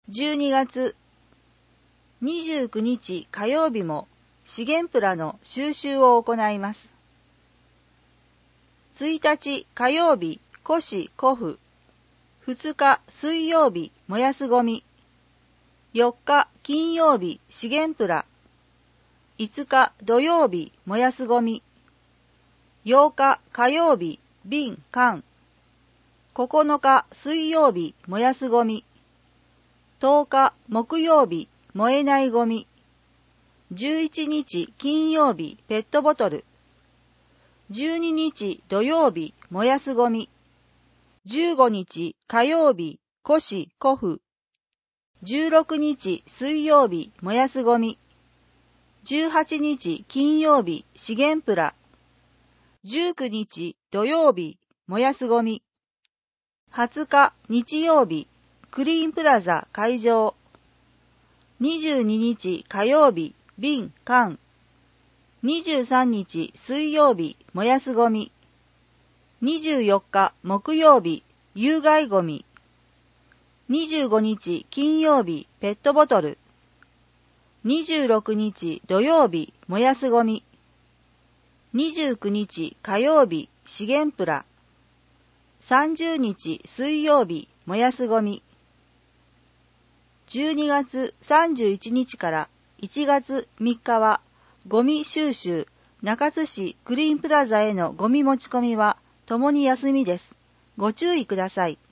12月29日火曜日も資源プラの収集を行います。1日火曜日、古紙古布。2日水曜日、燃やすゴミ。4日金曜日、資源プラ。5日土曜日、燃やすゴミ。8日火曜日、瓶缶。9日水曜日、燃やすゴミ。10日木曜日、燃えないゴミ。11日金曜日、ペットボトル。12日土曜日、燃やすゴミ。15日火曜日、古紙古布。16日水曜日、燃やすゴミ。18日金曜日、資源プラ。19日土曜日、燃やすゴミ。20日日曜日、クリーンプラザ開場。22日火曜日、瓶缶。23日水曜日、燃やすゴミ。24日木曜日、有害ゴミ。25日金曜日、ペットボトル。26日土曜日、燃やすゴミ。29日火曜日、資源プラ。30日水曜日、燃やすゴミ。12月31日から1月3日は、ゴミ収集、中津市クリーンプラザへのゴミ持ち込みは、ともに休みです。ご注意ください。